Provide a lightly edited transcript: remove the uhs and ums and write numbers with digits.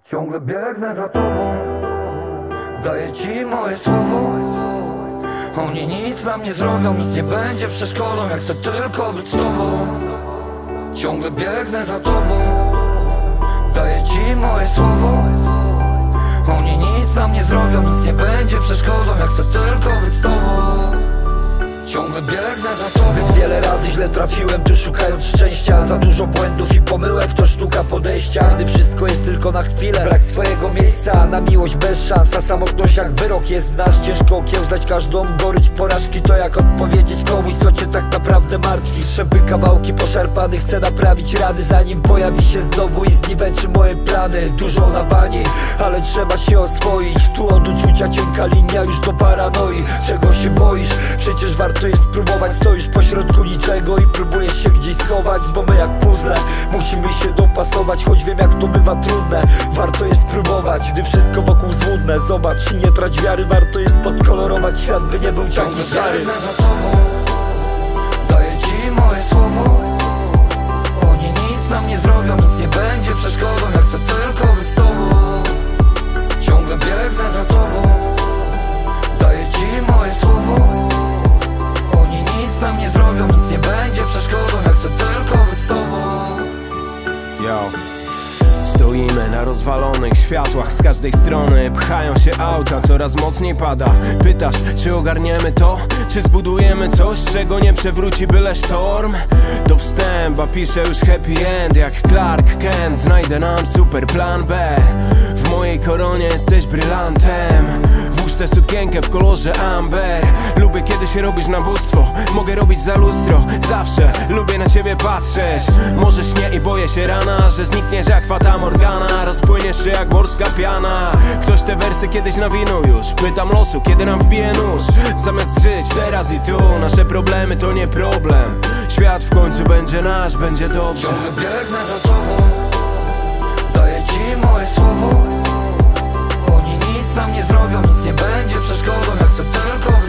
Ciągle biegnę za tobą, daję ci moje słowo. Oni nic nam nie zrobią, nic nie będzie przeszkodą, jak chcę tylko być z tobą. Ciągle biegnę za tobą, daję ci moje słowo. Oni nic nam nie zrobią, nic nie będzie przeszkodą, jak chcę tylko być z tobą. Ciągle biegnę za tobą. Zbyt wiele razy źle trafiłem tu szukając szczęścia. Za dużo błędów i pomyłek to sztuka podejścia. Gdy wszystko jest tylko na chwilę, brak swojego miejsca, na miłość bez szans, a samotność jak wyrok jest w nas. Ciężko okiełznać każdą gorycz porażki. To jak odpowiedzieć komuś, co cię tak naprawdę martwi. Strzępy, kawałki poszarpany, chcę naprawić rany, zanim pojawi się znowu i zniweczy moje plany. Dużo na bani, ale trzeba się oswoić. Tu od uczucia cienka linia już do paranoi. Czego się boisz? Przecież warto jest spróbować. Stoisz pośrodku niczego i próbujesz się gdzieś schować. Bo my jak puzzle musimy się dopasować. Choć wiem jak to bywa trudne, warto jest próbować. Gdy wszystko wokół złudne, zobacz i nie trać wiary. Warto jest podkolorować świat, by nie był taki szary. Biegnę za tobą, daję ci moje słowo. Oni nic nam nie zrobią, nic nie będzie przeszkodą, jak chcę tylko być z tobą. Ciągle biegnę za tobą, daję ci moje słowo. Oni nic nam nie zrobią, nic nie będzie przeszkodą, jak chcę tylko być z tobą. Yo. Stoimy na rozwalonych światłach z każdej strony. Pchają się auta, coraz mocniej pada. Pytasz, czy ogarniemy to? Czy zbudujemy coś, czego nie przewróci byle sztorm? To wstęp, a piszę już happy end. Jak Clark Kent, znajdę nam super plan B. W mojej koronie jesteś brylantem. Włóż tę sukienkę w kolorze amber. Lubię kiedy się robisz na bóstwo. Mogę robić za lustro, zawsze lubię na ciebie patrzeć. Może śnię i boję się rana, że znikniesz jak Fata Morgana. Rozpłyniesz się jak morska piana. Ktoś te wersy kiedyś nawinął już. Pytam losu, kiedy nam wbije nóż. Zamiast żyć teraz i tu, nasze problemy to nie problem. Świat w końcu będzie nasz, będzie dobrze. Ciągle biegnę za tobą, daję ci moje słowo. Oni nic nam nie zrobią, nic nie będzie przeszkodą, jak chcę tylko